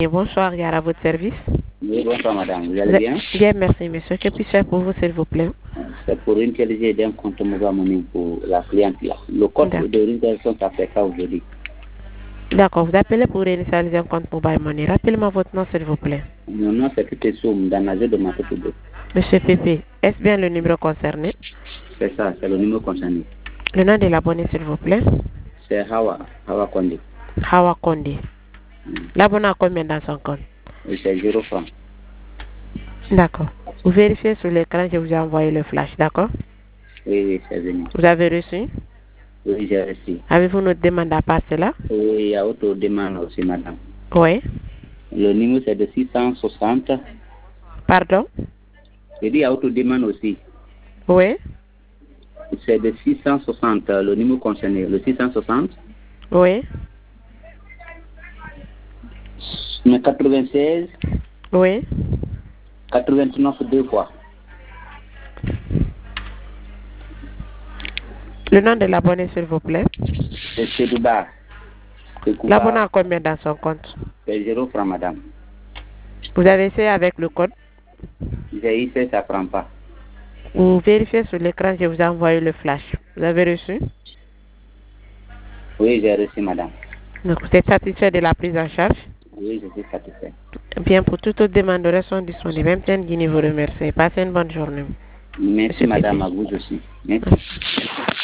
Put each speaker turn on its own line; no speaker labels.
Et bonsoir, Yara, à votre service.
Oui, bonsoir madame, vous allez bien?
Bien, merci monsieur. Que puis-je faire pour vous, s'il vous plaît?
C'est pour utiliser d'un compte Mobile Money pour la cliente là. Le code de réservation ça fait ça aujourd'hui.
D'accord, vous appelez pour réinitialiser un compte Mobile Money. Rappelez-moi votre nom, s'il vous plaît.
Mon nom c'est Pépé Soum, dans la zone de Matoutoudou.
Monsieur Pépé, est-ce bien le numéro concerné?
C'est ça, c'est le numéro concerné.
Le nom de l'abonné, s'il vous plaît?
C'est Hawa Kondi.
Hawa Kondi. L'abonné a combien dans son compte?
Oui, c'est 0 francs.
D'accord. Vous vérifiez sur l'écran, je vous ai envoyé le flash, d'accord?
Oui, c'est venu.
Vous avez reçu?
Oui, j'ai reçu.
Avez-vous notre demande à part cela?
Oui, il y a autre demande aussi madame.
Oui.
Le numéro c'est de 660.
Pardon?
J'ai dit il y a autre demande aussi.
Oui.
C'est de 660, le numéro concerné, le 660.
Oui.
Mais 96.
Oui.
89 deux fois.
Le nom de l'abonné, s'il vous plaît?
C'est Sedouba.
L'abonné a combien dans son compte?
C'est 0 francs, madame.
Vous avez essayé avec le code?
J'ai essayé, ça ne prend pas.
Vous vérifiez sur l'écran, je vous ai envoyé le flash. Vous avez reçu?
Oui, j'ai reçu, madame.
Donc, vous êtes satisfait de la prise en charge?
Oui, je suis satisfait.
Bien, pour toute autre demande, de sont disponibles. Même Guinée vous remercie. Passez une bonne journée.
Merci, madame, à vous aussi. Merci.